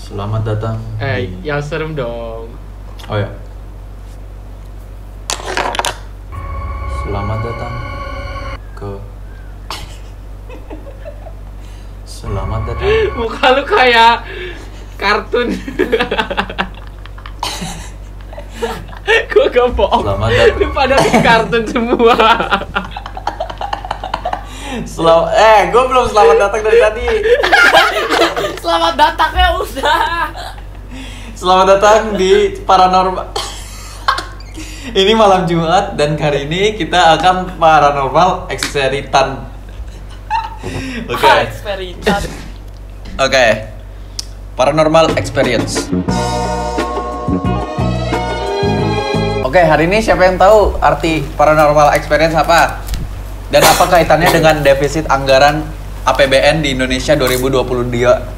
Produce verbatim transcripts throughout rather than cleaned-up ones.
Selamat datang. Eh, di... yang serem dong. Oh ya. Selamat datang ke. Selamat datang. Muka lu kayak kartun. Gue gak bohong. Selamat datang. Lu pada kartun semua. Selamat. Eh, gue belum selamat datang dari tadi. Selamat datangnya udah. Selamat datang di Paranormal. Ini malam Jumat dan hari ini kita akan Paranormal Experience. Oke. Okay. Experience. Oke. Paranormal Experience. Oke, hari ini siapa yang tahu arti Paranormal Experience apa? Dan apa kaitannya dengan defisit anggaran A P B N di Indonesia dua ribu dua puluh dua?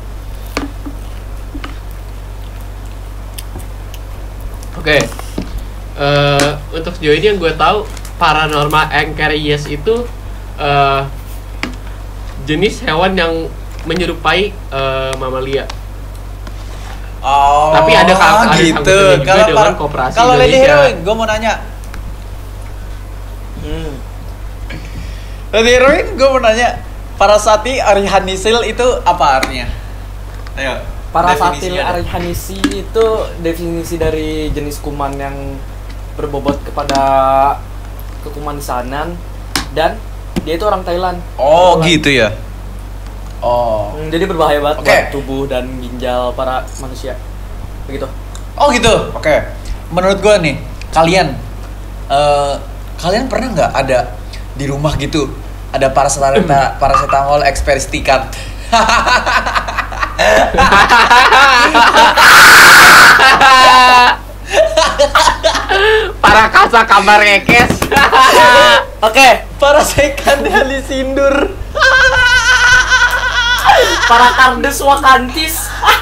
Oke. Okay. Uh, untuk sejauh ini yang gue tahu Paranormal Experience itu uh, jenis hewan yang menyerupai uh, mamalia. Oh, tapi ada kalau gitu. Kalau dengan Koperasi kalau Lady Indonesia. Heroin, gue mau nanya. Hmm. Lady Heroin, gue mau nanya. Parasati Arihanisil itu apa artinya? Ayo. Parasatil Arihanisi itu definisi dari jenis kuman yang berbobot kepada kekumanisanan dan dia itu orang Thailand. Oh, Thailand. gitu ya. Oh. Hmm, jadi berbahaya banget Okay. buat tubuh dan ginjal para manusia. Begitu. Oh, gitu. Oke. Okay. Menurut gue nih, kalian uh, kalian pernah nggak ada di rumah gitu ada paracetamol paracetamol eksperstikan? Para kasa kamar ngekes. Oke, Parasekan halisindur. para kardes wakantis.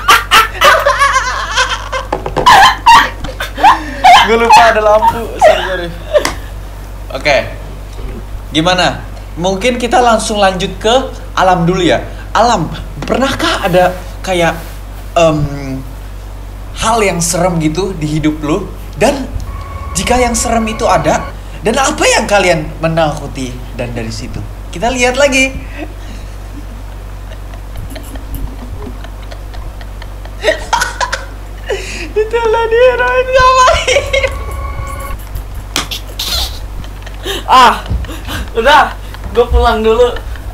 Gue lupa ada lampu. Sorry, sorry. Oke. Gimana? Mungkin kita langsung lanjut ke alam dulu ya. Alam, pernahkah ada kayak um, hal yang serem gitu di hidup lu? Dan jika yang serem itu ada, dan apa yang kalian menakuti? Dan dari situ kita lihat lagi. Itulah dia Heroin ngapain? Ah, udah, gue pulang dulu.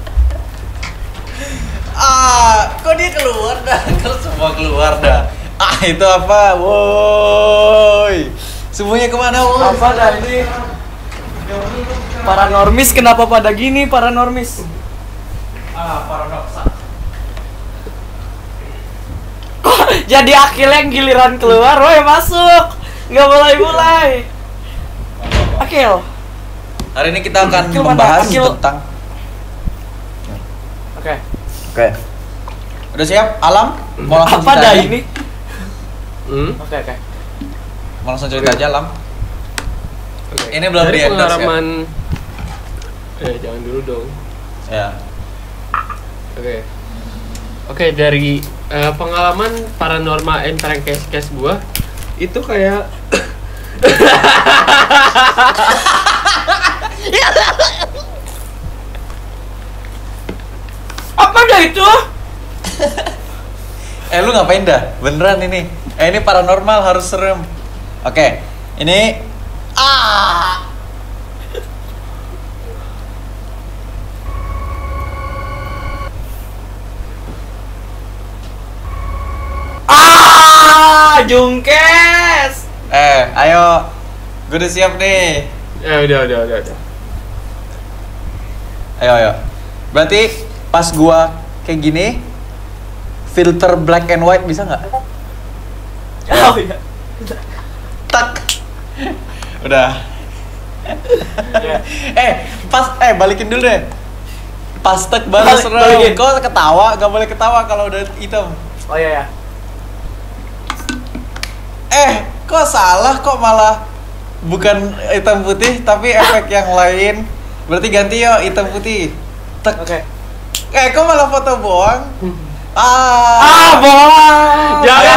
Ah, kok dia keluar dah? Kalau semua keluar dah. Ah, itu apa? Woi. Semuanya kemana, woi? Apa tadi? Paranormis kenapa pada gini paranormis? Ah, paradoksa. Kok jadi akil yang giliran keluar, woi masuk. Nggak mulai-mulai. Akil. Hari ini kita akan Akil mana? membahas Akil. tentang. Oke. Oke. Udah siap? Alam? Mau langsung Apa cerita dah aja? ini? Hmm? Oke, oke. Mau langsung cerita aja, Alam? Okay. Ini belum dari di-endorse, pengalaman. Eh, jangan dulu dong. Ya. Oke. Okay. Oke, okay, dari uh, pengalaman paranormal and prank case case gua itu kayak Apa dah itu? Eh, lu ngapain dah? Beneran ini. Eh, ini paranormal harus serem. Oke. Ini ah. Ah, jungkes. Eh, ayo. Gue udah siap nih. eh udah udah udah udah. Ayo, ayo. Berarti pas gua kayak gini, filter black and white bisa nggak? Oh iya. Tak. Udah. eh, pas eh balikin dulu deh. Pas tek baru Balik- serem. balikin. Kok ketawa? Gak boleh ketawa kalau udah hitam. Oh iya ya. Eh, kok salah? Kok malah bukan hitam putih tapi efek yang lain? Berarti ganti yo hitam putih. Tek. Oke. Eh, kok malah foto bohong? Ah. Ah, bohong. Jangan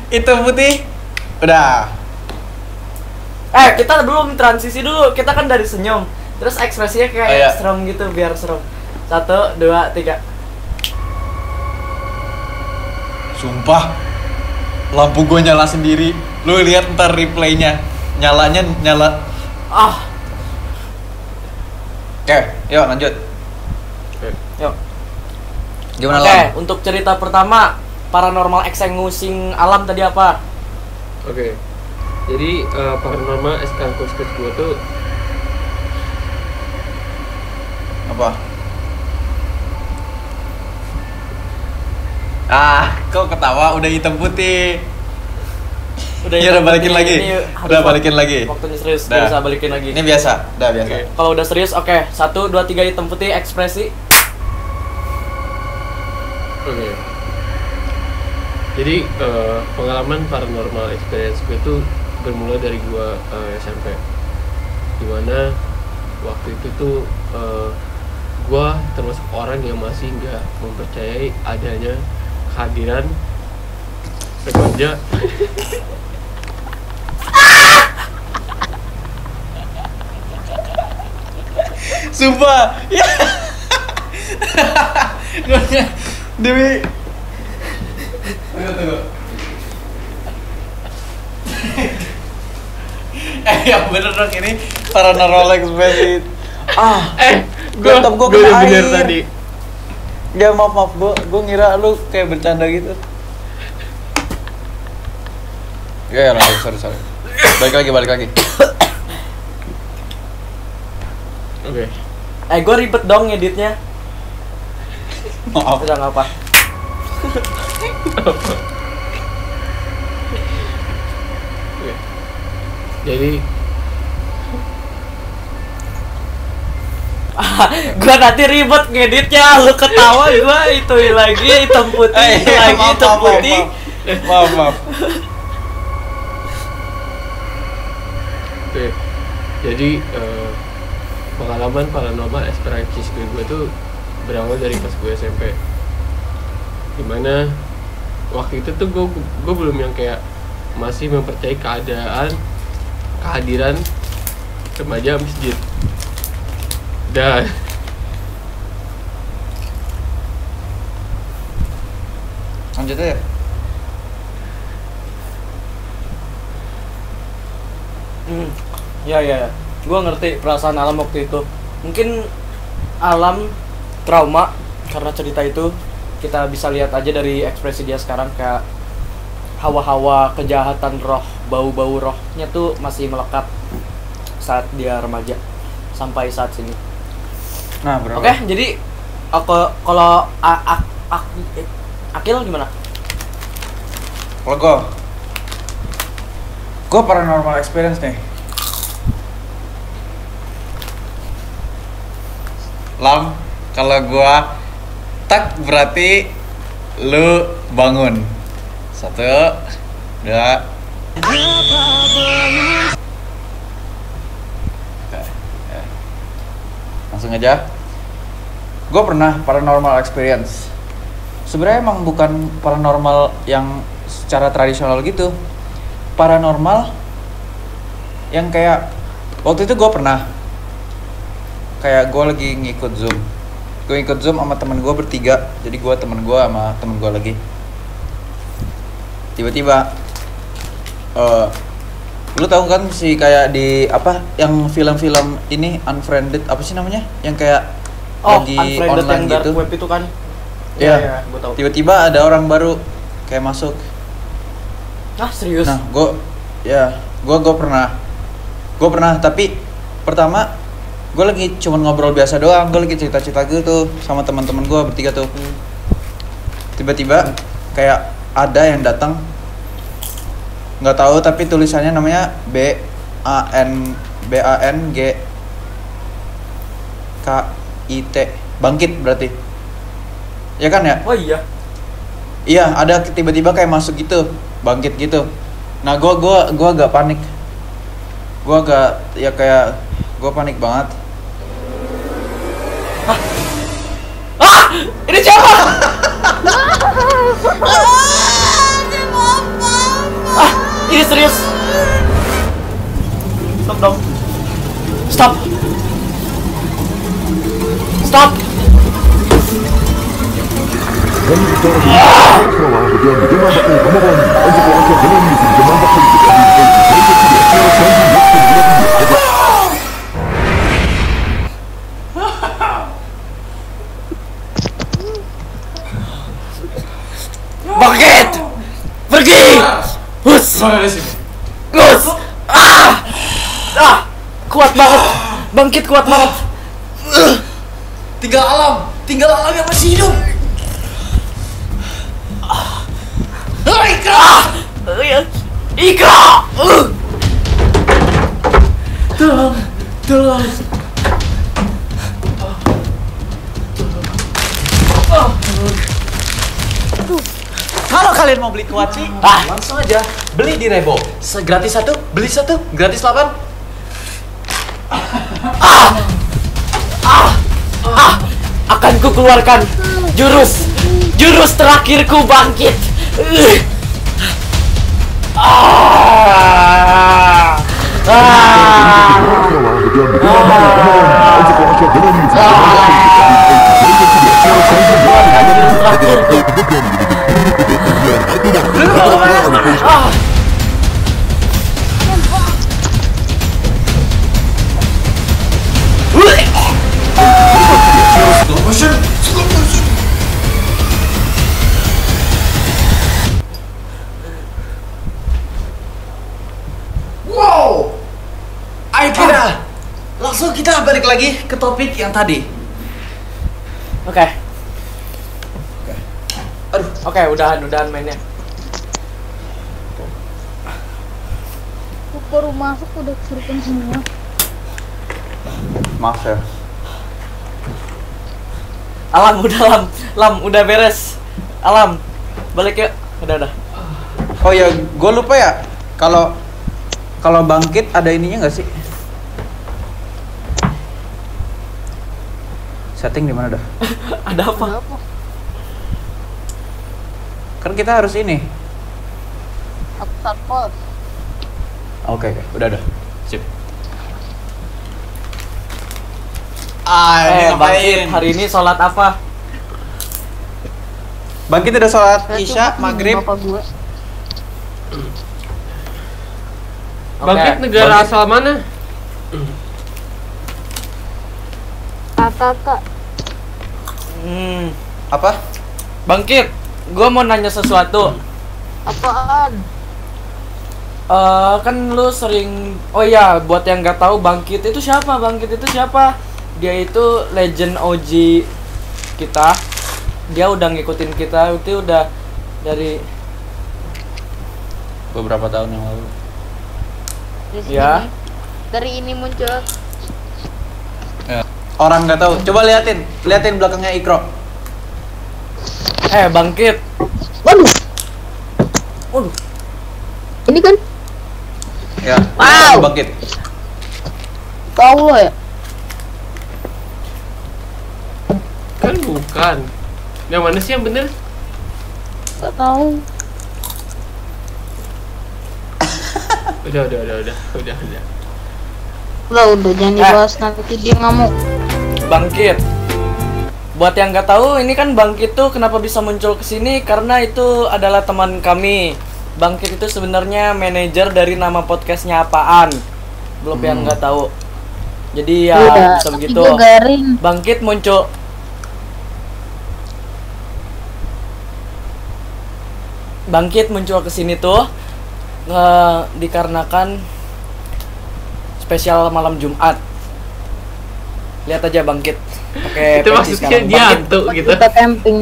hitam putih. Udah. Eh, kita belum transisi dulu. Kita kan dari senyum. Terus ekspresinya kayak Oh, iya. serem gitu biar serem. Satu, dua, tiga. Sumpah. Lampu gue nyala sendiri. Lu lihat ntar replaynya. Nyalanya nyala. Ah, Oke, yuk lanjut. yuk. Gimana Oke, Lam? untuk cerita pertama, paranormal extinguishing alam tadi apa? Oke. Jadi eh, paranormal extinguished gue tuh Apa? Ah, kok ketawa udah hitam putih. Udah Ya udah balikin lagi. ini harus Udah wak- balikin lagi. Waktunya serius, Dah. nggak usah balikin lagi. Ini biasa, udah biasa. Oke. Kalau udah serius, oke. Satu, dua, tiga, hitam putih, ekspresi. Oke. Jadi eh, pengalaman paranormal experience gue tuh bermula dari gue eh, S M P. Dimana waktu itu tuh eh, gue termasuk orang yang masih nggak mempercayai adanya kehadiran remaja. Sumpah. Ya. Dewi. Tunggu, tunggu. Eh, yang bener dong ini paranormal experience. Ah, Eh, gue Laptop gua gue kena udah bener air. tadi. ya maaf maaf gua gua ngira lu kayak bercanda gitu. Ya, ya lanjut, sorry sorry. Balik lagi, balik lagi. Oke. Eh, gue ribet dong ngeditnya. Maaf. Udah nggak apa. Oke. Jadi Gue nanti ribet ngeditnya, lu ketawa, gue itu lagi hitam putih, Eh, itu lagi maaf, hitam maaf, putih. Maaf, maaf. maaf. Oke, jadi eh, pengalaman paranormal experience gue tuh berawal dari pas gue S M P. Dimana waktu itu tuh gue gue belum yang kayak masih mempercayai keadaan kehadiran remaja masjid. Dan Lanjut aja. Hmm. Ya ya, gue ngerti perasaan Alam waktu itu. Mungkin Alam trauma karena cerita itu. Kita bisa lihat aja dari ekspresi dia sekarang, kayak hawa-hawa kejahatan roh, bau-bau rohnya tuh masih melekat saat dia remaja sampai saat sini. Nah, bro. Oke, jadi aku kalau a- a- a- eh, Akil gimana? Kalau gue, gue paranormal experience nih. Lam, kalau gue tak berarti lu bangun. Satu, dua. Langsung aja. Gue pernah paranormal experience. Sebenarnya emang bukan paranormal yang secara tradisional gitu. Paranormal yang kayak waktu itu gue pernah kayak gue lagi ngikut Zoom. Gue ngikut Zoom sama temen gue bertiga. Jadi gue temen gue sama temen gue lagi. Tiba-tiba eh lu tahu kan sih kayak di apa yang film-film ini Unfriended apa sih namanya? Yang kayak Oh, lagi Unfriended online yang dark gitu. web itu kan? Iya, Iya, gue tahu. tiba-tiba ada orang baru kayak masuk. Ah, serius? Nah, gue ya, gue gue pernah, gue pernah. Tapi pertama, gue lagi cuma ngobrol biasa doang. Gue lagi cerita-cerita gitu sama teman-teman gue bertiga tuh. Hmm. Tiba-tiba kayak ada yang datang, nggak tahu tapi tulisannya namanya B A N B A N G K I T, bangkit berarti. Ya kan ya? Oh iya. Iya, ada tiba-tiba kayak masuk gitu, bangkit gitu. Nah, gua gua gua agak panik. Gua agak ya kayak gua panik banget. Ah, ini siapa? Stop. Stop. Bangkit! Pergi! Hus! Hus! Ah! Ah! Kuat banget! Bangkit kuat banget! Tinggal alam, tinggal alam yang masih hidup. Ikra! Ikra! Tolong, tolong. Kalau kalian mau beli kuaci, Ah. langsung aja beli di Rebo. Se- Gratis satu, beli satu, gratis delapan. Akan ku keluarkan jurus jurus terakhirku bangkit. Ah. Ah. Ah. Slow motion, slow motion. Wow, ayo kita langsung kita balik lagi ke topik yang tadi. Oke. Aduh, Oke, udahan, udahan mainnya. Aku baru masuk udah kesurupan semua. maaf ya. Alam udah lam, lam udah beres. Alam, balik yuk. Udah udah. Oh ya, gue lupa ya. Kalau kalau bangkit ada ininya nggak sih? Setting di mana dah? Ada apa? Kenapa? Kan kita harus ini. Aku start pause. Oke, oke, udah udah. Sip. Ah, ini Eh, ngapain? bangkit. Hari ini sholat apa? Bangkit udah sholat Saya Isya, coba Maghrib. Bapak gue. Bangkit Oke, negara bangkit. asal mana? Kakak. Hmm, Apa? bangkit. Gua mau nanya sesuatu. Apaan? Eh, kan lu sering, oh iya, buat yang nggak tahu Bangkit itu siapa? Bangkit itu siapa? Dia itu legend O G kita. Dia udah ngikutin kita, itu udah dari Beberapa tahun yang lalu. Di sini. Ya. Dari ini muncul. Orang nggak tahu. Coba liatin, liatin belakangnya Ikro. eh Bangkit. Waduh. Waduh. Ini kan Ya. Wow. Bangkit. tahu lo ya? Kan bukan. Yang mana sih yang bener? Gak tahu. Udah, udah, udah, udah, udah, udah. Udah udah jangan dibahas nanti dia ngamuk. Bangkit. Buat yang nggak tahu, ini kan Bangkit tuh kenapa bisa muncul ke sini karena itu adalah teman kami. Bangkit itu sebenarnya manajer dari nama podcastnya apaan. Belum yang nggak tahu. Jadi ya Udah, bisa tapi begitu. gue garing. Bangkit muncul. Bangkit muncul ke sini tuh nge- dikarenakan spesial malam Jumat. Lihat aja Bangkit pakai Itu peci maksudnya sekarang. dia Bangkit. hantu gitu. Kita camping.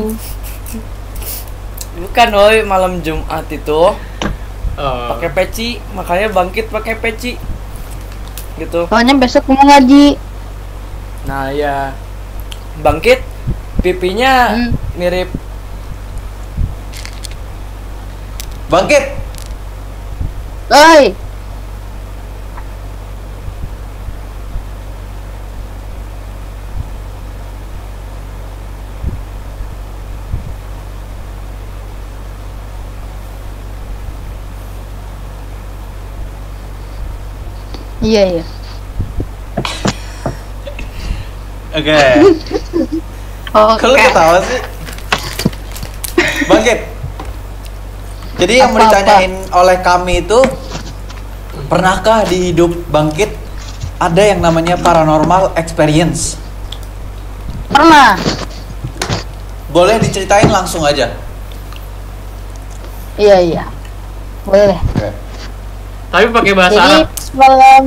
Bukan, woi, malam Jumat itu Oh. pakai peci, makanya Bangkit pakai peci. Gitu. Soalnya besok mau ngaji. Nah, ya. Bangkit pipinya Hmm. mirip Bangkit. Oi. Iya iya. Oke. Oke. Kalau ketawa sih. Bangkit. Jadi yang mau Apa-apa? ditanyain oleh kami itu, pernahkah di hidup Bangkit ada yang namanya paranormal experience? Pernah. Boleh diceritain langsung aja. Iya iya. Boleh. Oke. Tapi pakai bahasa Jadi Arab. semalam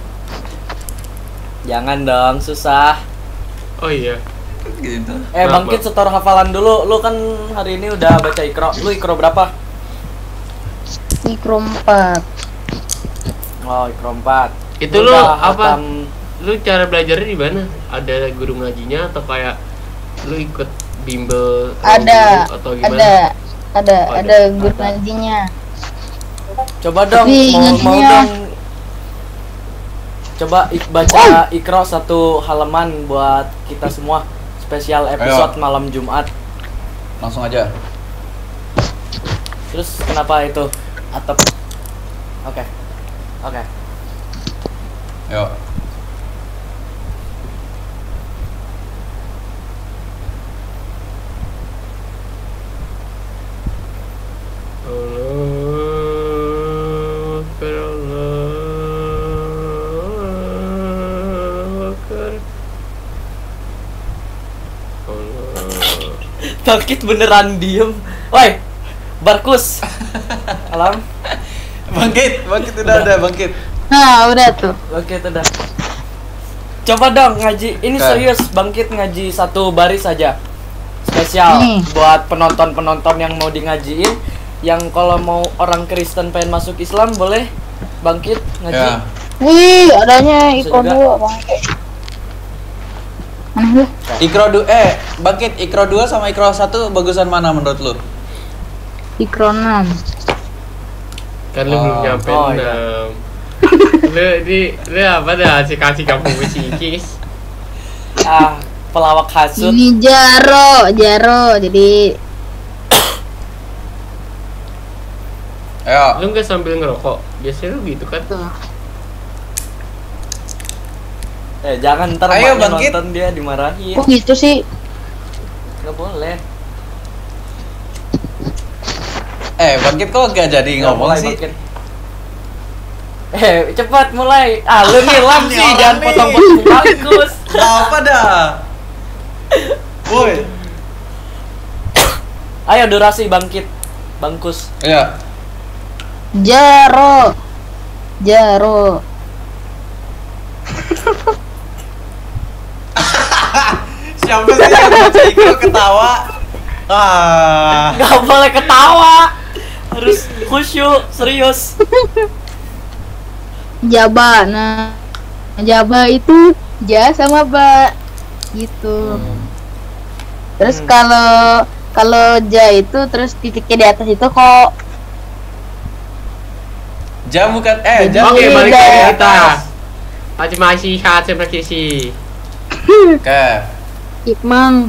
Jangan dong, susah. Oh iya. Gitu. Eh, Maaf, Bangkit maaf. setor hafalan dulu. Lu kan hari ini udah baca Iqra. Lu Iqra berapa? mikro empat. Oh, Iqra empat. Itu lu udah apa? hatam- Lu cara belajarnya di mana? Ada guru ngajinya atau kayak lu ikut bimbel Ada, atau gimana? ada, ada, Oh, ada. ada guru Ada. ngajinya. Coba dong, Tapi mau, mau ngajinya- dong. Coba ik- baca Iqra satu halaman buat kita semua. Spesial episode malam Jumat. Langsung aja. Terus kenapa itu? Atap. Oke. Oke. Yuk. Allahu Akbar, Allahu Akbar. Allah. Bangkit beneran diem. Woi, Barkus. Alam. Bangkit, bangkit udah ada bangkit. Nah, udah tuh. Oke, udah. Coba dong ngaji. Ini Oke. serius, Bangkit ngaji satu baris saja. Spesial Nih. buat penonton-penonton yang mau di ngajiin. Yang kalau mau orang Kristen pengen masuk Islam boleh Bangkit ngaji. Ya. Wih, adanya Bisa ikon juga. dua bang. Mana lu? Ikro dua eh bangkit Ikro dua sama Ikro satu bagusan mana menurut lu? Ikro enam. Kan lu Oh. belum nyampe Oh, iya. enam. Lu di lu apa dah si kasih kamu sikis. Ah, pelawak hasut. Ini Jaro, Jaro. Jadi Ayo. Lu nggak sambil ngerokok? Biasanya lu gitu kan? tuh. Eh, jangan ntar Ayo, emaknya Bangkit. nonton dia dimarahin. Kok gitu sih? Nggak boleh. Eh, bangkit kok gak jadi Nggak ngomong mulai, sih? Bangkit. Eh, cepat mulai. Ah, lu nih lam Ini sih, orang jangan nih. potong-potong Barkus. Gak apa dah. Woi. Ayo durasi Bangkit. Bangkus. Iya. Jaro. Jaro. Siapa sih yang baca Ikro ketawa? Ah. Nggak boleh ketawa. Harus khusyuk, serius. Jaba. Nah, Jaba itu ja sama ba. Gitu. Terus Hmm. kalau kalau ja itu terus titiknya di atas itu kok. Jam bukan eh jam. Oke, Iya, balik iya. ke kita. Masih masih sehat seperti sih. Oke. Ikmang.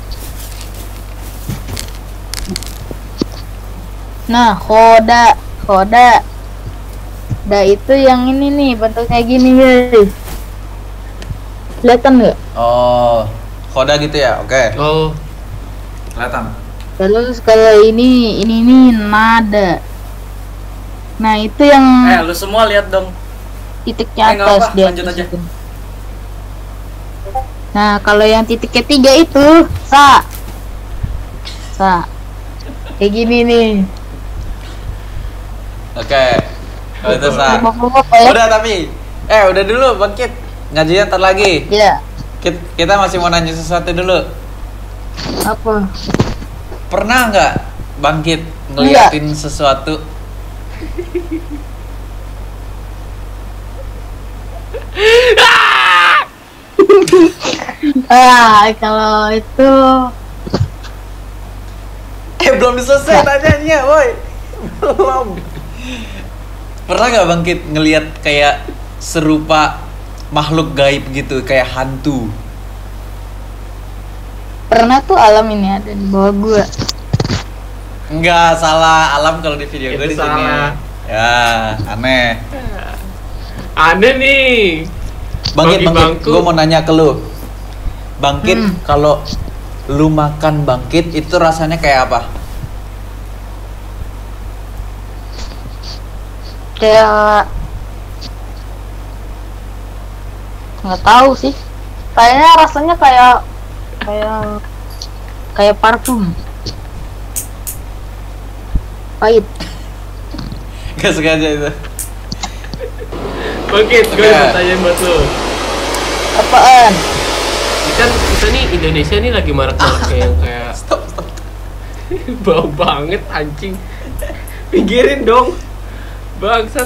Nah, khoda, khoda. Da itu yang ini nih, bentuk kayak gini guys. Kelihatan nggak? Oh, khoda gitu ya? Oke. Oh, Kelihatan. Terus kalau ini, ini nih nada. Nah itu yang Eh, lu semua lihat dong. titiknya eh, nggak atas apa-apa, di lanjut atas aja. itu. Nah kalau yang titik ketiga itu sa, sa, kayak gini nih. Oke. Kalau itu sah. Bobok-bobok ya? Udah tapi eh udah dulu bangkit. Ngajinya ntar lagi. Ya. Kit- Kita masih mau nanya sesuatu dulu. Apa? Pernah nggak bangkit ngeliatin sesuatu? Ah kalau itu Eh belum selesai tanyanya, woi. Belum. Pernah nggak bangkit ngelihat kayak serupa makhluk gaib gitu, kayak hantu? pernah tuh alam ini ada di bawah gua. Enggak, salah. Alam kalau di video gue Itu di sini. salah. Ya, aneh. aneh nih. Bangkit, Bagi bangkit. bangku. Gue mau nanya ke lu. Bangkit, Hmm. kalau lu makan bangkit itu rasanya kayak apa? Kayak nggak tahu sih. Kayaknya rasanya kayak kayak kayak parfum. Pahit. Gak sengaja itu. Bangkit, gue Oke. mau tanyain buat lu. Apaan? Ini kan kita nih Indonesia nih lagi marak-maraknya yang kayak Stop, stop. bau banget anjing. Pikirin dong. Bangsat.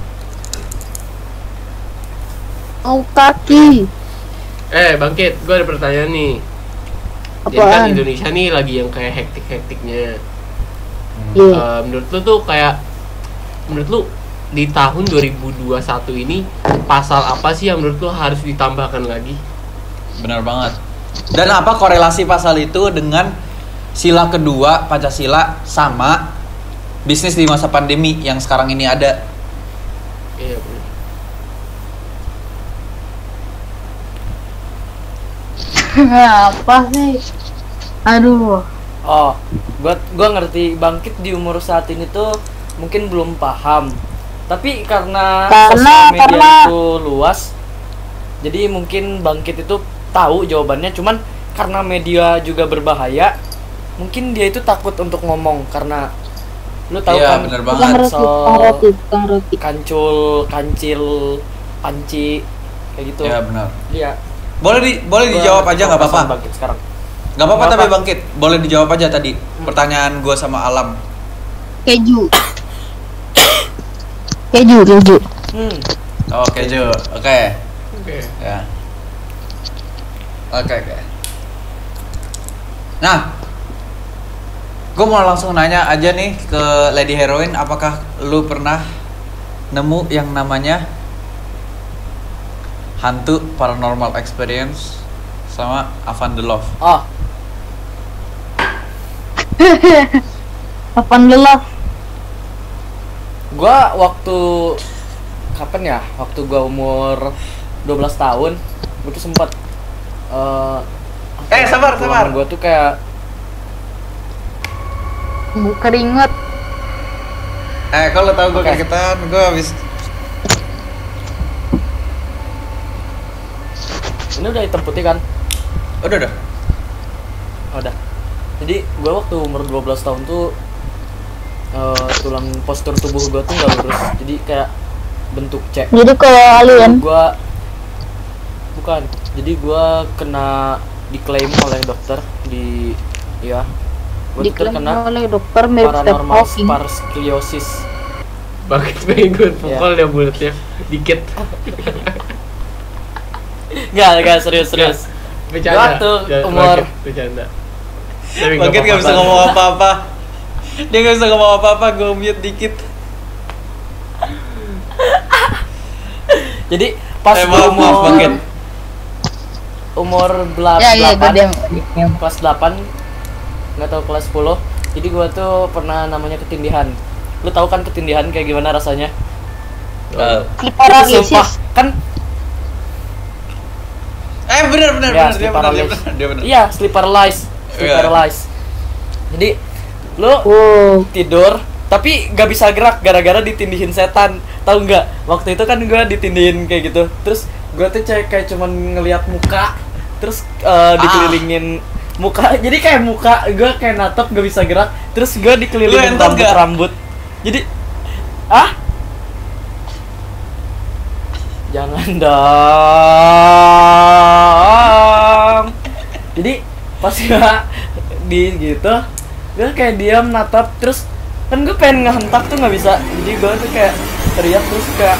Oh, kaki. Eh, Bangkit, gue ada pertanyaan nih. Jadi kan Apaan? Indonesia nih lagi yang kayak hektik-hektiknya. Iya. Eh, menurut lu tuh kayak menurut lu di tahun dua ribu dua puluh satu ini pasal apa sih yang menurut lu harus ditambahkan lagi? Benar banget. Dan apa korelasi pasal itu dengan sila kedua Pancasila sama bisnis di masa pandemi yang sekarang ini ada? Iya benar. Apa sih? Aduh. Oh, gua gua ngerti Bangkit di umur saat ini tuh mungkin belum paham. Tapi karena, Karena- sosial media karena- itu luas, jadi mungkin Bangkit itu tahu jawabannya. Cuman karena media juga berbahaya, mungkin dia itu takut untuk ngomong karena lu tahu Iya, kan bener Tukang banget. roti, So- tukang roti, tukang roti. kancul, kancil, panci kayak gitu. Ya benar. Iya. Boleh di boleh Gua dijawab aja nggak perasaan apa-apa. Bangkit sekarang. Nggak apa-apa Nggak tapi apa. Bangkit. Boleh dijawab aja tadi pertanyaan gue sama Alam. Keju. Keju, keju. Hmm. Oke Jo, oke Oke. ya. Oke oke. Nah, gue mau langsung nanya aja nih ke Lady Heroine, apakah lu pernah nemu yang namanya hantu paranormal experience sama Avan the Love? Oh, Apaan lelah? gua waktu kapan ya? Waktu gua umur dua belas tahun, gua tuh sempat eh Eh, sabar, sabar. Gua tuh kayak Keringet. Eh, kalau tahu gue Oke. kagetan, gue habis. ini udah hitam putih kan? Udah udah. Oh, udah. Jadi gua waktu umur dua belas tahun tuh eh, tulang postur tubuh gua tuh nggak lurus. Jadi kayak bentuk C. Jadi kalau alien Gua bukan. Jadi gua kena diklaim oleh dokter di ya. Gua tuh diklaim terkena oleh dokter mirip Stephen paranormal Hawking. sparskiosis. Bangkit pengen gue pukul ya mulutnya dikit. Enggak, enggak serius serius. Bercanda. Waktu Jangan- umur- Bangkit, bercanda. Tapi nggak Bangkit nggak bisa apa-apa. ngomong apa-apa. Dia nggak bisa ngomong apa-apa, gue mute dikit. Jadi pas Eh, gua maaf, maaf, umur Bangkit. umur belas Ya, ya, gue delapan diam. kelas delapan nggak tahu kelas sepuluh. Jadi gua tuh pernah namanya ketindihan. Lu tahu kan ketindihan kayak gimana rasanya? Eh, Itu Paralisis. sumpah kan eh benar benar ya benar dia sleep benar dia paralysis. benar dia benar. Iya, sleep paralysis. Sleep Iya. paralysis. Jadi lu Wow. tidur tapi gak bisa gerak gara-gara ditindihin setan. Tahu nggak? Waktu itu kan gua ditindihin kayak gitu. Terus gua tuh kayak kayak cuman ngelihat muka, terus eh, dikelilingin muka. Jadi kayak muka gua kayak natap gak bisa gerak. Terus gua dikelilingin Lu entot rambut nggak? rambut. Jadi ah jangan dong. Jadi pas gua di gitu, gua kayak diam natap terus kan gue pengen ngehentak tuh nggak bisa. Jadi gua tuh kayak teriak terus kayak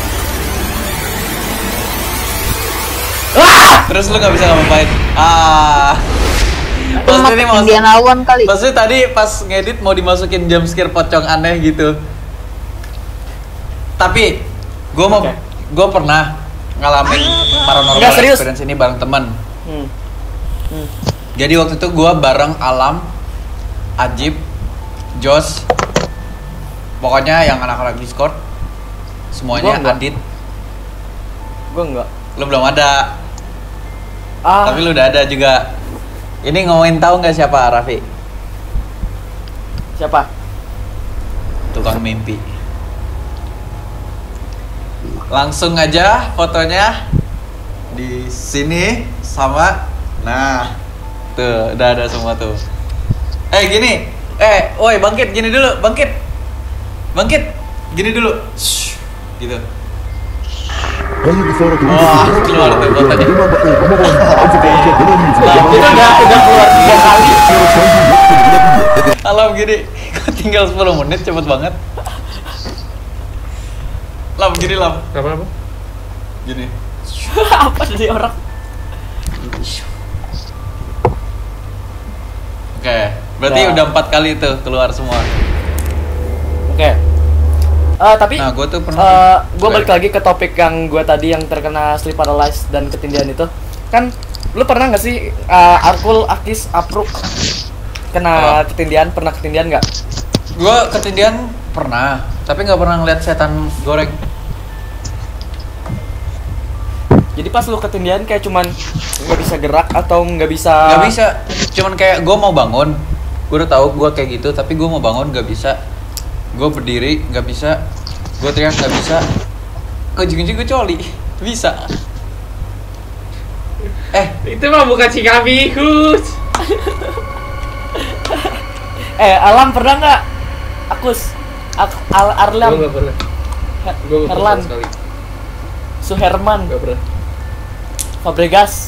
Terus lu nggak bisa ngapain? Ah. Itu Pas mah ini mau ketinggian awan kali. Maksudnya tadi pas ngedit mau dimasukin jump scare pocong aneh gitu. Tapi gue mau Oke. gue pernah ngalamin paranormal Nggak, serius. experience ini bareng teman. hmm. Hmm. Jadi waktu itu gue bareng Alam, Ajib, Jos, pokoknya yang anak-anak Discord, semuanya Gua enggak. Adit. Gue enggak. Lu belum ada. Ah. Tapi lu udah ada juga. Ini ngomongin tahu nggak siapa Raffi? Siapa? Tukang mimpi. Langsung aja fotonya di sini sama. Nah, tuh udah ada semua tuh. Eh gini, eh, woi bangkit gini dulu, bangkit, bangkit, gini dulu, Shh, gitu. Wah, keluar tuh fotonya. Itu udah udah keluar tiga kali. Alam gini, kok tinggal sepuluh menit cepet banget. Lam gini lam, Apa apa? gini. Apa sih orang? Oke, berarti Nah. udah empat kali tuh keluar semua. Oke. Eh, tapi Nah, gua tuh pernah- eh, gua Oke. balik lagi ke topik yang gua tadi yang terkena sleep paralysis dan ketindihan itu. Kan lu pernah nggak sih eh, Arkul, Akis, Apruk kena Apa? ketindihan? Pernah ketindihan nggak? Gua ketindihan pernah, tapi nggak pernah ngeliat setan goreng. Jadi pas lu ketindihan kayak cuman nggak bisa gerak atau nggak bisa? Nggak bisa, cuman kayak gue mau bangun, gue udah tahu gue kayak gitu, tapi gue mau bangun nggak bisa. Gue berdiri nggak bisa, gue teriak nggak bisa, ujung-ujung gue coli bisa. Eh, Itu mah bukan Cikabikus. Eh, Alam pernah nggak? Akus, Ak- Al Gue Arlam, nggak pernah. Her- Gue nggak pernah Herlan, sama sekali. Suherman, Nggak pernah. Fabregas.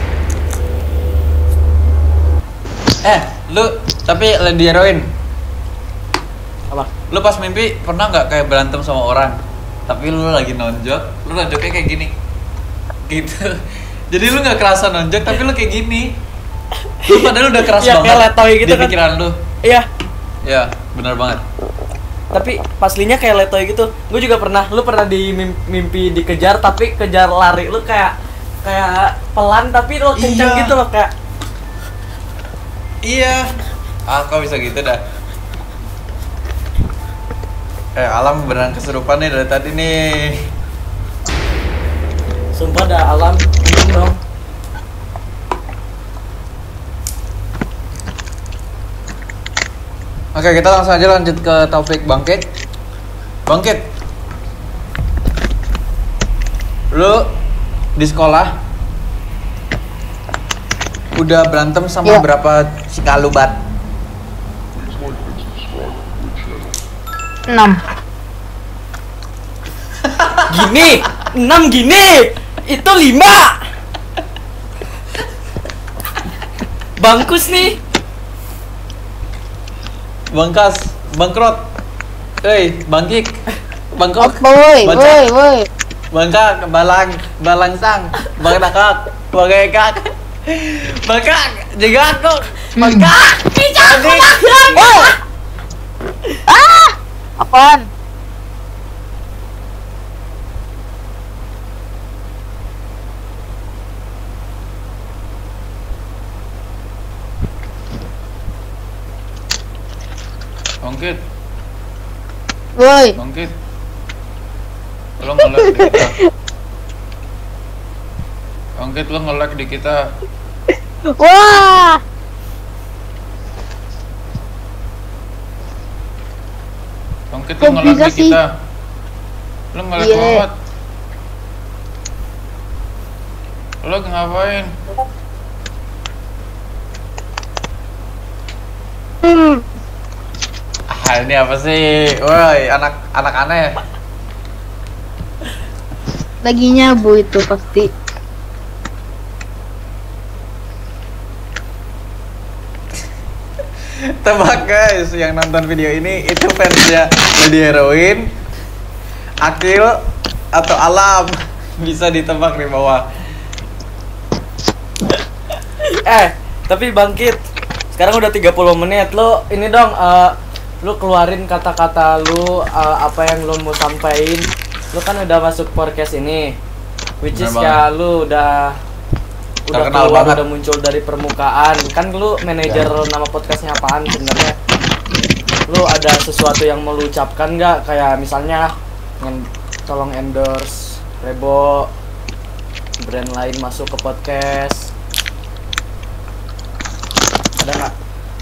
eh, lu tapi lagi heroin. Apa? Lu pas mimpi pernah nggak kayak berantem sama orang, tapi lu lagi nonjok, lu nonjoknya kayak gini, gitu. Jadi lu nggak kerasa nonjok, tapi lu kayak gini. Lu padahal udah keras Iya, banget kayak letoy gitu di kan. pikiran lu. Iya. Ya, benar banget. Tapi paslinya kayak letoy gitu. Gue juga pernah. Lu pernah di mim- mimpi dikejar tapi kejar lari lu kayak kayak pelan tapi lu kencang Iya. gitu loh kayak. Iya. Ah, kok bisa gitu dah? Eh, Alam beneran kesurupan nih dari tadi nih. Sumpah dah Alam anjing dong. Oke, kita langsung aja lanjut ke topik bangkit. Bangkit. Lu di sekolah udah berantem sama Iya. berapa si kalubat? enam. Gini, enam gini. Itu lima. Bangkus nih. Bangkas, bangkrot. Hei, bangkik. Bangkok. Apa woi, Baca. woi, woi. Bangkak, balang, balangsang, bangkak, bagaikan. Bangkak, juga aku. Bangkak. Bangkik. Woi. Ah! Apaan? Bangkit, Woi. bangkit. Lo nge-lag di kita. Bangkit, lo nge-lag di kita. Wah. Bangkit, lo Kok nge-lag bisa di sih? kita. Lo nge-lag Iya. banget. Lo ngapain? Hmm. Ah, ini apa sih? Woi, anak anak aneh. Lagi nyabu itu pasti. Tebak guys, yang nonton video ini itu fansnya Lady Heroin, Akil, atau Alam. Bisa ditebak di bawah. Eh, tapi bangkit. Sekarang udah tiga puluh menit. Lu ini dong eh, lu keluarin kata-kata lu eh, apa yang lu mau sampaikan. Lu kan udah masuk podcast ini. Which is Bener ya lu udah udah Terkenal keluar, banget. udah muncul dari permukaan. Kan lu manajer nama podcastnya apaan sebenarnya? Lu ada sesuatu yang mau lu ucapkan nggak? Kayak misalnya ngen- tolong endorse Rebo, brand lain masuk ke podcast Ada nggak?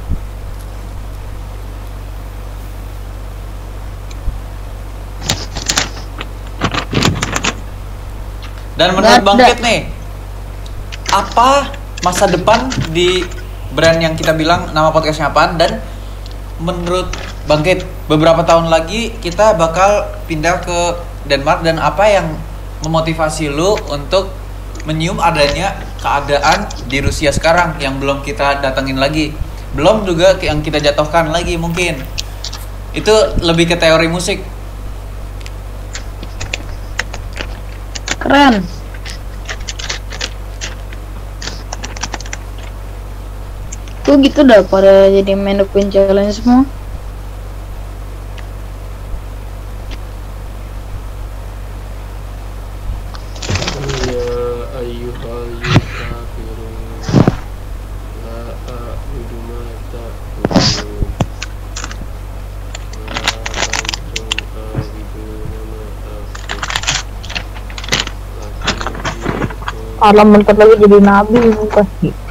Dan menurut Nggak Bang ada. Kit nih, apa masa depan di brand yang kita bilang nama podcastnya apaan? Dan menurut Bang Kit, beberapa tahun lagi kita bakal pindah ke Denmark, dan apa yang memotivasi lu untuk menyium adanya keadaan di Rusia sekarang yang belum kita datengin lagi, belum juga yang kita jatuhkan lagi mungkin. Itu lebih ke teori musik. Keren. Tuh gitu dah pada jadi main Queen challenge semua. Ya ayyuhal kafirun la a'budu ma ta'budun wa antum a'buduna ma a'bud. Alam bentar lagi jadi nabi pasti.